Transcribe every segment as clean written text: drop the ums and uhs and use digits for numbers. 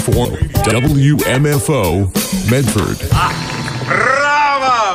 for WMFO Medford. Brava!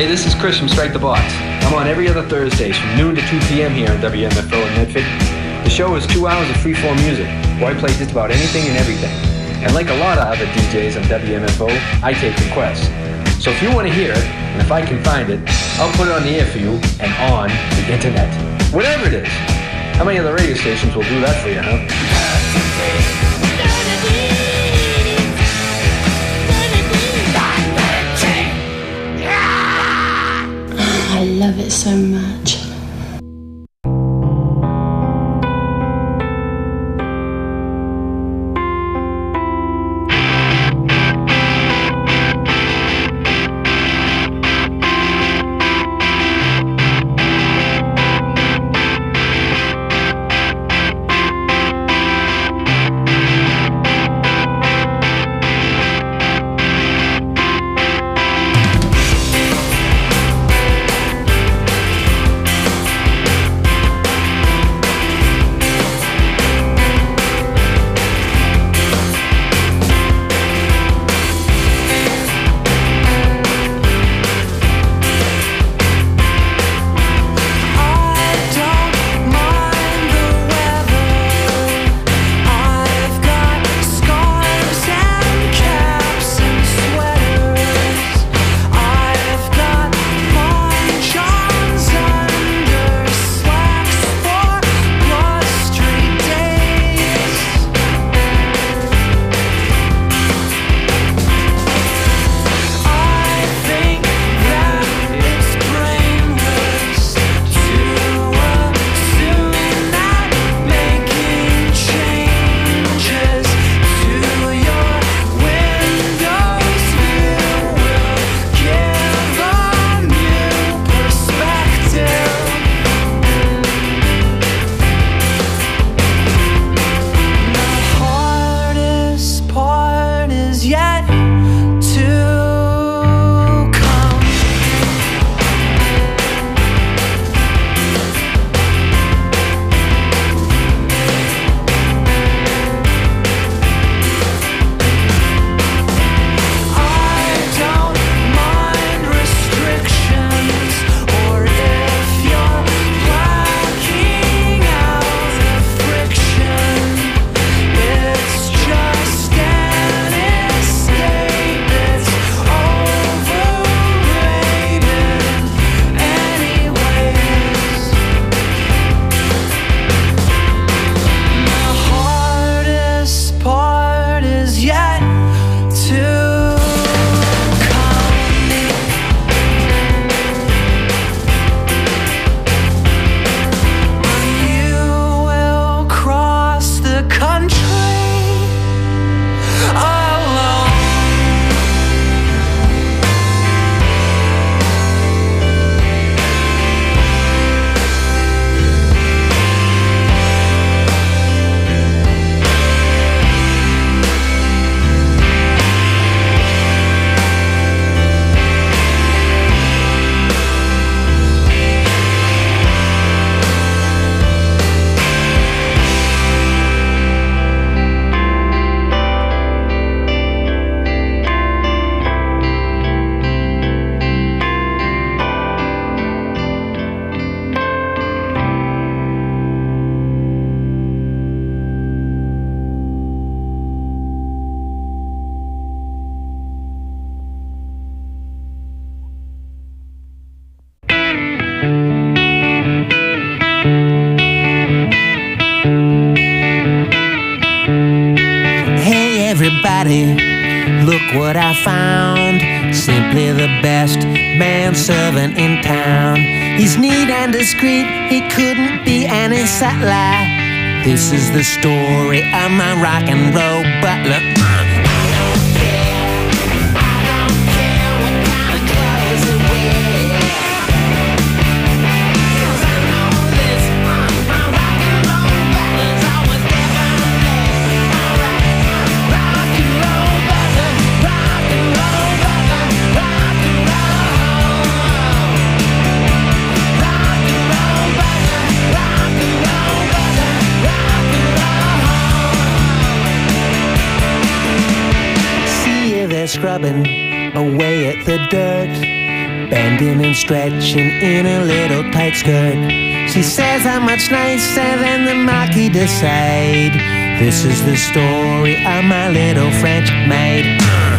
this is Chris from Strike the Box. I'm on every other Thursdays from noon to 2 p.m. here on WMFO in Medford. The show is 2 hours of free-form music, where I play just about anything and everything. And like a lot of other DJs on WMFO, I take requests. So if you want to hear it, and if I can find it, I'll put it on the air for you and on the internet. Whatever it is. How many other radio stations will do that for you, huh? I love it so much. Look what I found. Simply the best manservant in town. He's neat and discreet, he couldn't be any subtler. This is the story of my rock and roll butler. Scrubbing away at the dirt. bending and stretching in a little tight skirt. She says I'm much nicer than the Marquis de Sade. This is the story of my little French maid.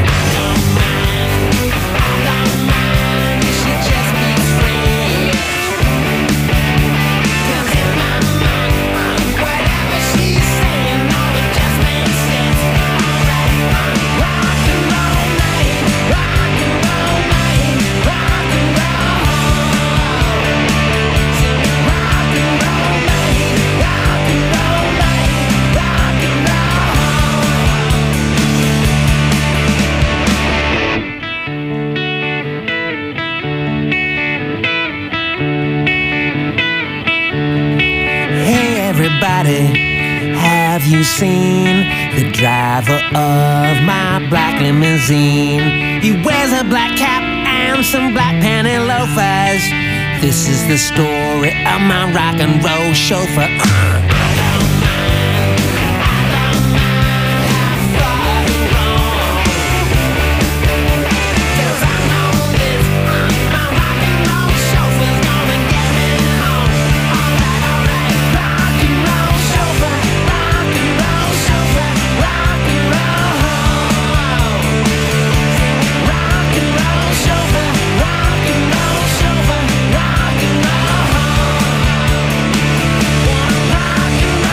Have you seen the driver of my black limousine? He wears a black cap and some black panty loafers. This is the story of my rock and roll chauffeur. Rock and roll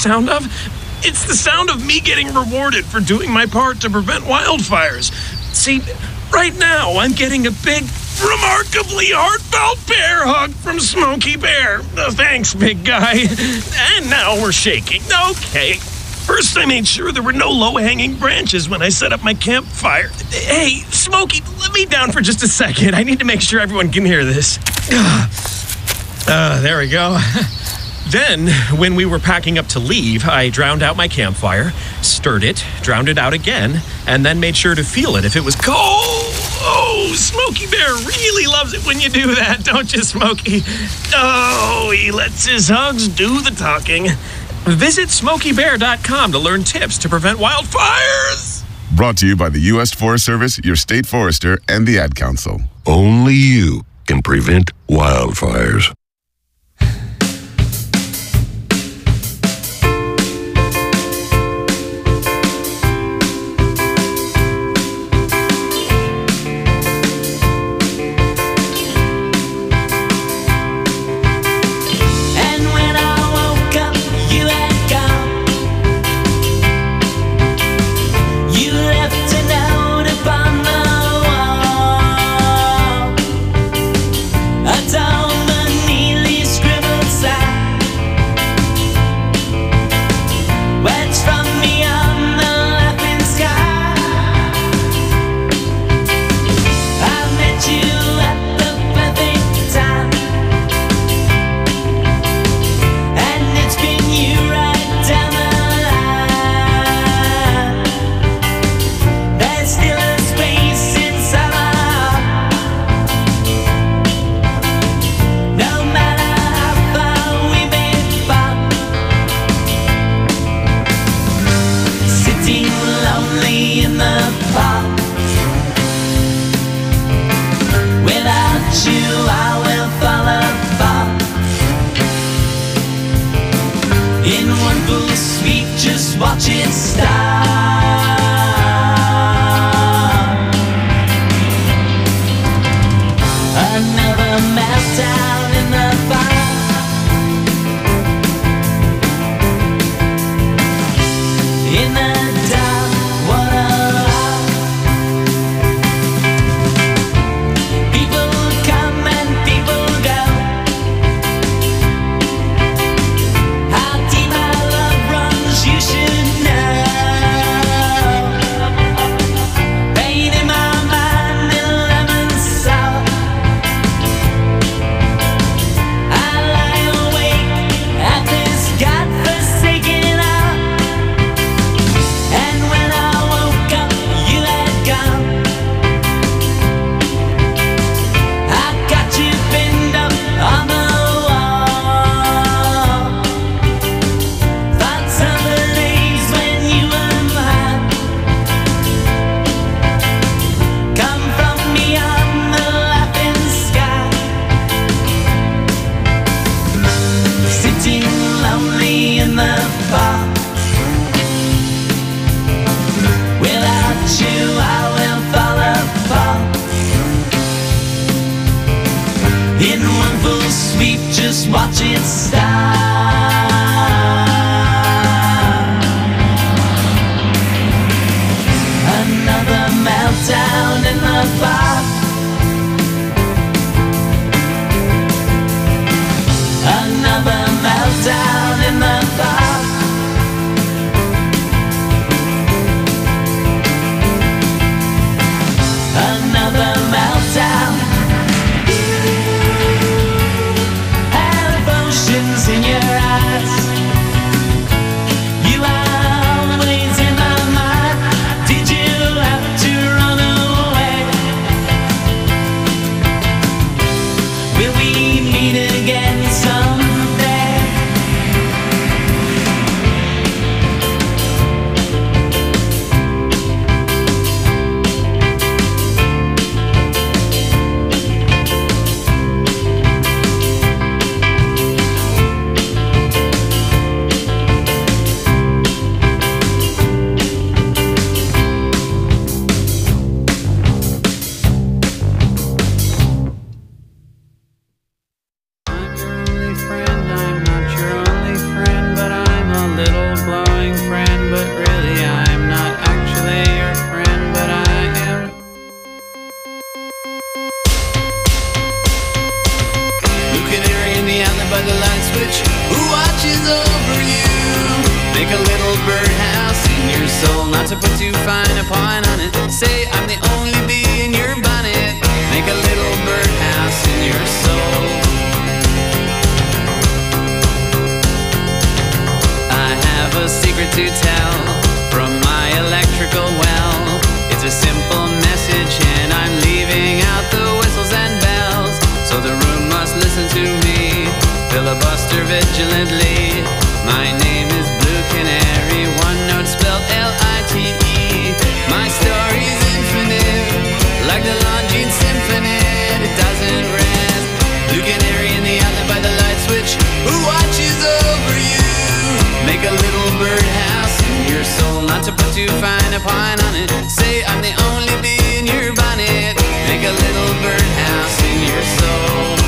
sound of? It's the sound of me getting rewarded for doing my part to prevent wildfires. See, right now I'm getting a big, remarkably heartfelt bear hug from Smokey Bear. Thanks, big guy. And now we're shaking. Okay. First, I made sure there were no low-hanging branches when I set up my campfire. Hey, Smokey, let me down for just a second. I need to make sure everyone can hear this. There we go. Then, when we were packing up to leave, I drowned out my campfire, stirred it, drowned it out again, and then made sure to feel it if it was cold. Oh, Smokey Bear really loves it when you do that, don't you, Smokey? Oh, he lets his hugs do the talking. Visit SmokeyBear.com to learn tips to prevent wildfires. Brought to you by the U.S. Forest Service, your state forester, and the Ad Council. Only you can prevent wildfires. Watch it start. Another meltdown in the fire. In the dark, what a lie. People come and people go. How deep our love runs, you should. In one full sweep, just watch it start. Another meltdown in the bar. Another meltdown in the bar. Another meltdown. to put too fine a point on it. Say I'm the only bee in your bonnet. Make a little birdhouse in your soul. I have a secret to tell from my electrical well. It's a simple message and I'm leaving out the whistles and bells. So the room must listen to me, filibuster vigilantly. My name is Blue Canary, one note spelled L-I-T-E. My story's infinite, like the Longines Symphony. It doesn't rest. Blue Canary in the outlet by the light switch, who watches over you. Make a little birdhouse in your soul, not to put too fine a point on it. Say I'm the only bee in your bonnet. Make a little birdhouse in your soul.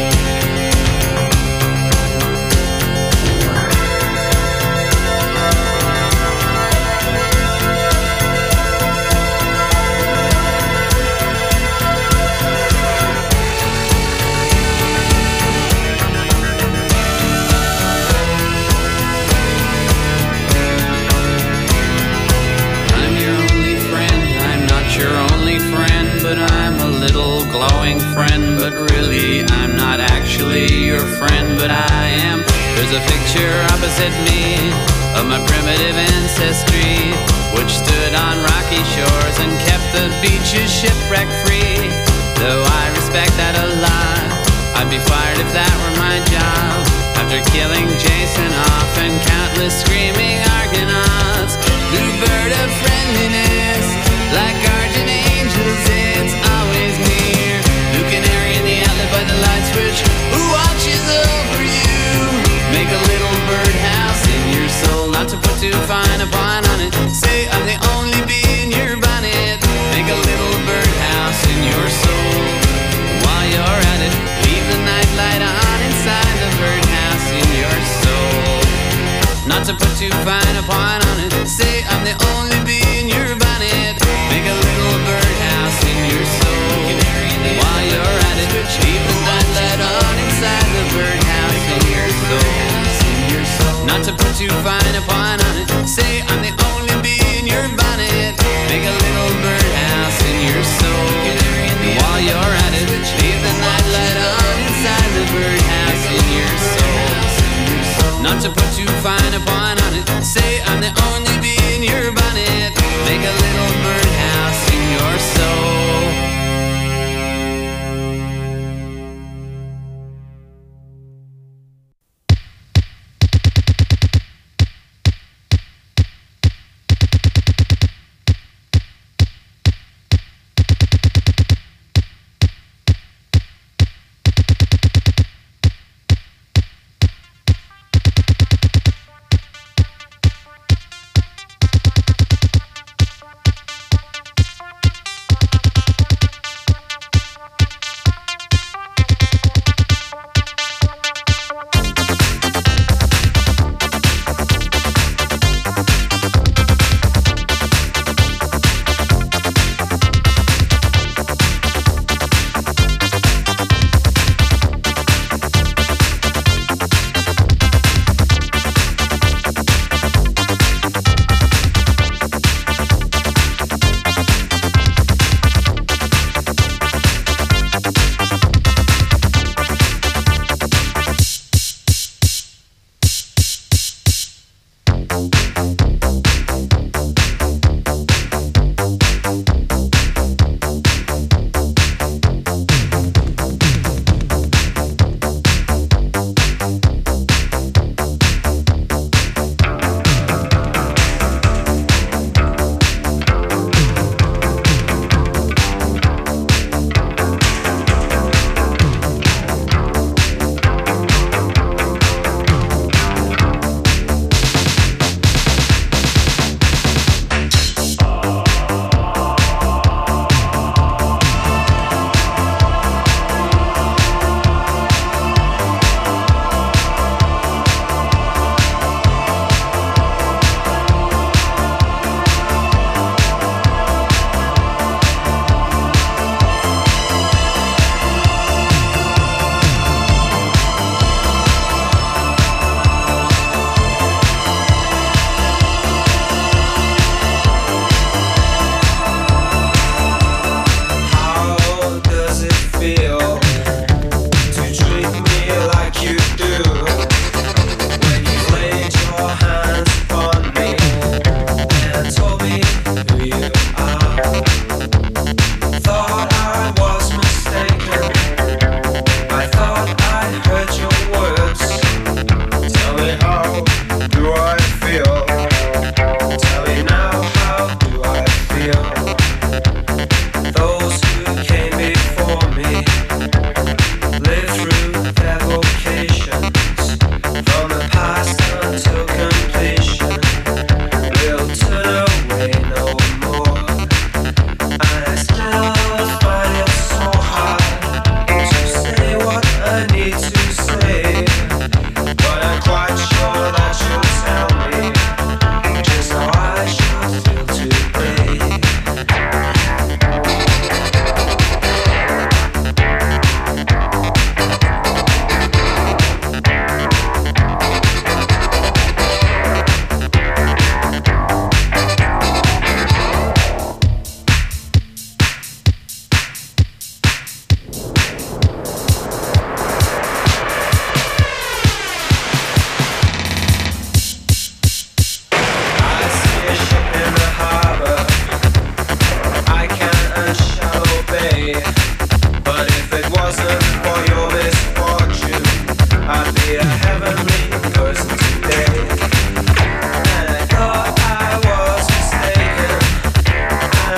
But I'm a little glowing friend. But really I'm not actually your friend, but I am. There's a picture opposite me of my primitive ancestry, which stood on rocky shores and kept the beaches shipwreck free. Though I respect that a lot, I'd be fired if that were my job. After killing Jason off and countless screaming Argonauts, blue bird of friendliness, like guardian angels, it's always near. Blue Canary in the outlet by the light switch, who watches over you. Make a little birdhouse in your soul, not to put too fine a point on it. Say I'm the only bee in your bonnet. Make a little birdhouse in your soul. While you're at it, leave the night light on inside the birdhouse in your soul. Not to put too fine a point on it. Say I'm the only bee in your bonnet. Make a little birdhouse in your soul. While you're at it, leave the night light on inside the birdhouse in your soul. Not to put too fine a point on it. Say I'm the only bee in your bonnet. Make a little birdhouse in your soul. While you're at it, leave the night light on inside the birdhouse in your soul. Not to put too fine a point on it. Say I'm the only bee in your bonnet. Make a little birdhouse in your soul.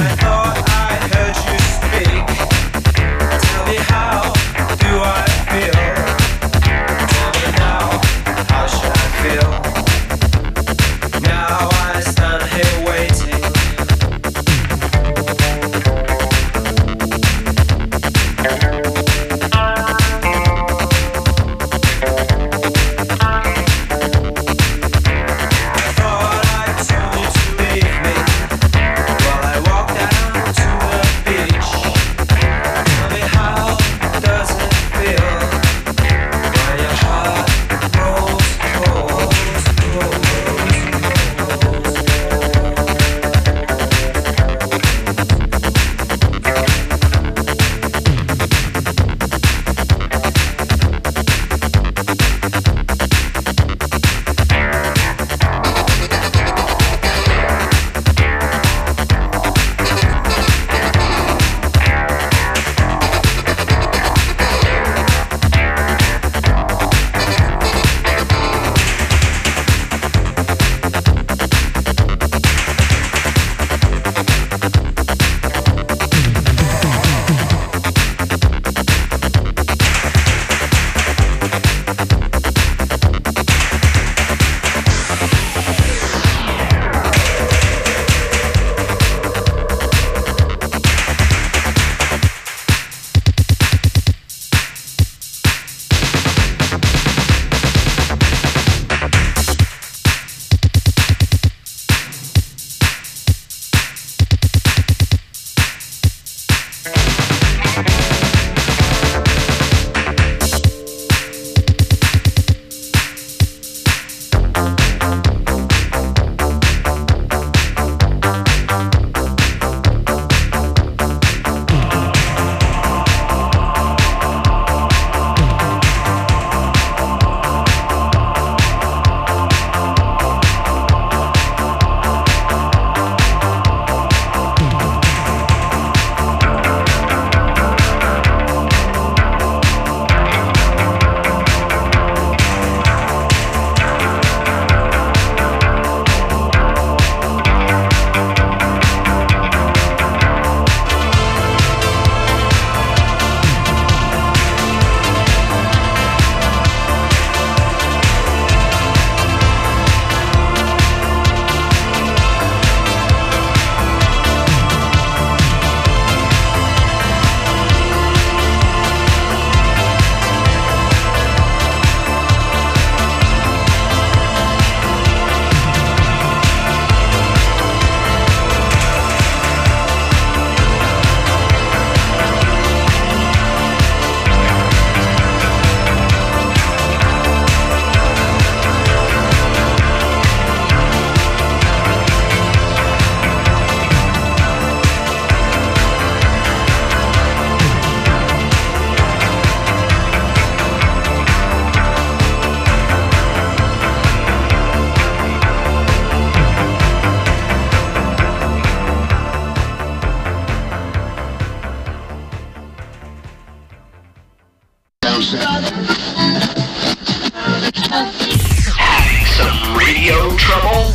Some radio trouble?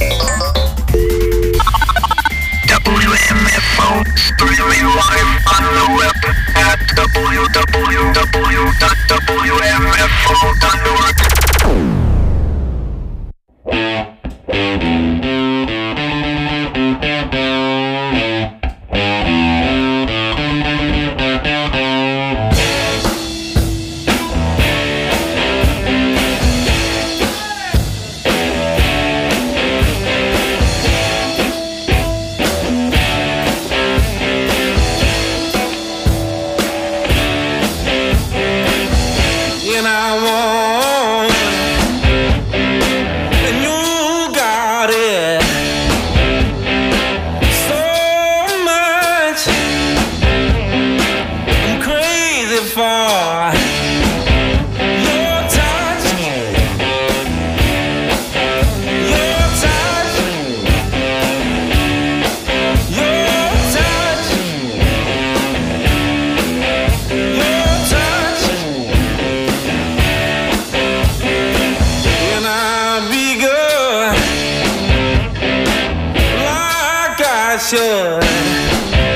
WMFO, streaming live on the web at www.wmfo.org. Should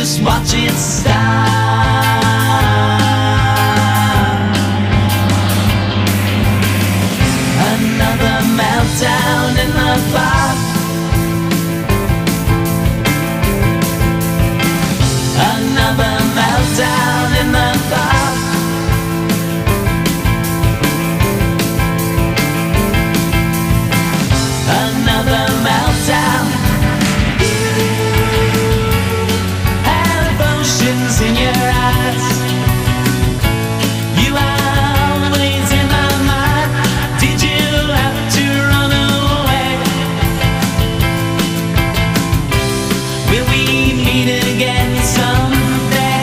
just watch it start. Another meltdown in the bar. Another meltdown in the bar. Another meltdown. Have oceans in your eyes. You are always in my mind. Did you have to run away? Will we meet again someday?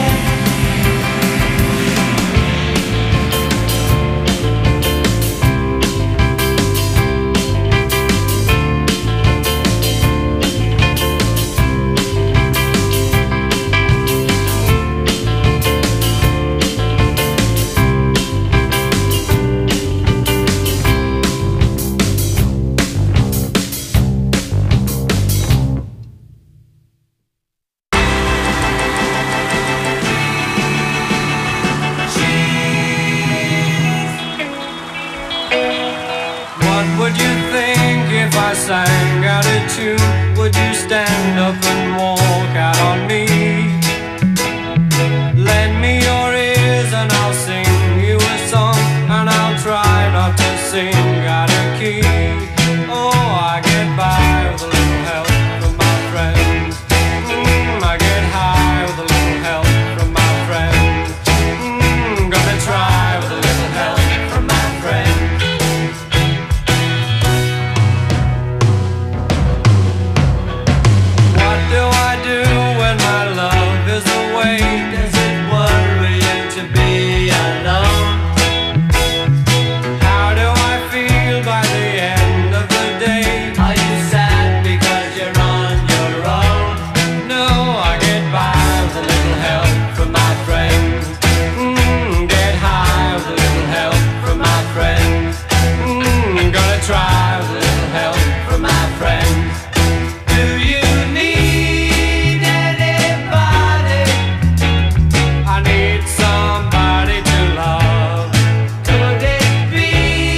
What would you think if I sang out a tune? Would you stand up and walk out on me? Lend me your ears and I'll sing you a song, and I'll try not to sing out of key. Oh, I get by with a little help from my friends. I get high with a little help from my friends. Gonna try with a little help from my friends. What do I do when my love is away? Does it worry you to be alone? How do I feel by the end of the day? Are you sad because you're on your own? No, I get by with a little help from my friends. Get high with a little help from my friends. Gonna try with a little help from my friends. Do you need anybody? I need somebody to love. Could it be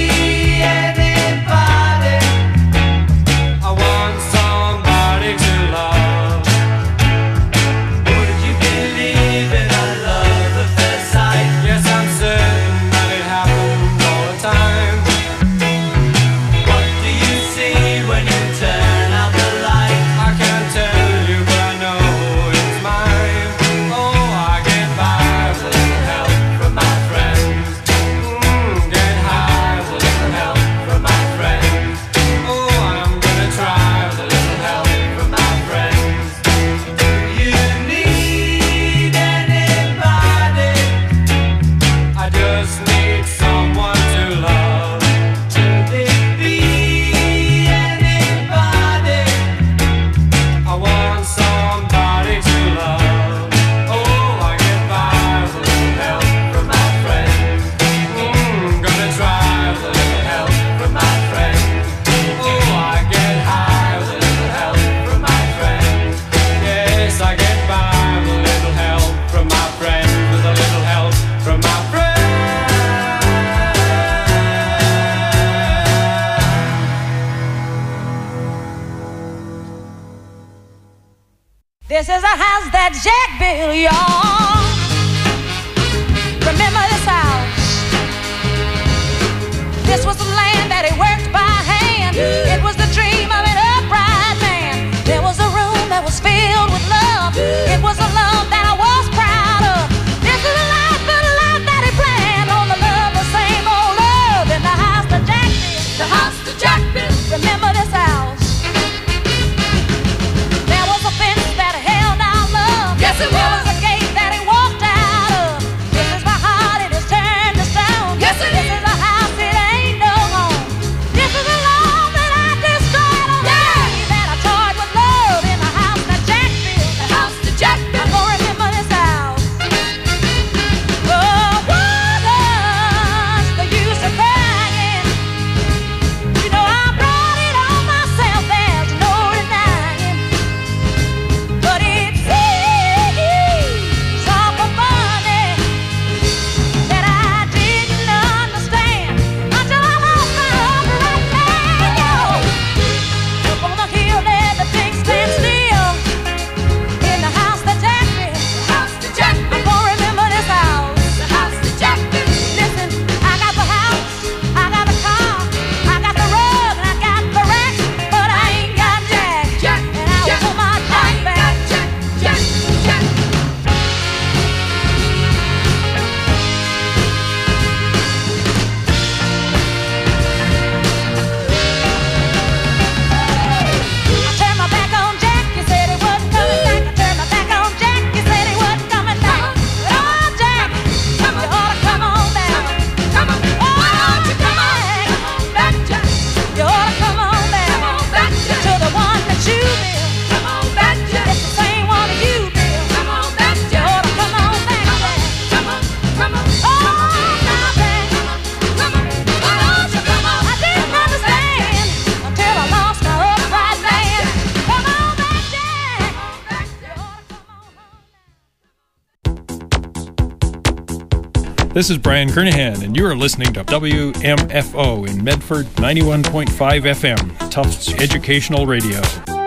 anybody? I want somebody to love. Would you believe in a love at first sight? Yes, I'm certain that it happens all the time. What do you see when you turn out the light? I can't tell you, but I know it's mine. Oh, I get by with a little help from my friends. Get high with a little help from my friends. Oh, I'm gonna try with a little help from my friends. Do you need anybody? I just need someone to love. Could it be anybody? I want somebody to love. Oh, I get by with a little help from my friends. Gonna try with a little help from my friends. Oh, I get high with a little help from my friends. Yes, I get by with a little help from my friends. With a little help from my friends. This is a house that Jack built, y'all. Remember this house? This was the land that he worked by hand. It was the dream of an upright man. There was a room that was filled with love. It was a love that I was proud of. This is the life that he planned. On the love, the same old love. In the house that Jack built. The house that Jack built. Remember this house? There was a fence that held our love. Yes, it was. There was a gate that he This is Brian Kernahan, and you are listening to WMFO in Medford 91.5 FM, Tufts Educational Radio.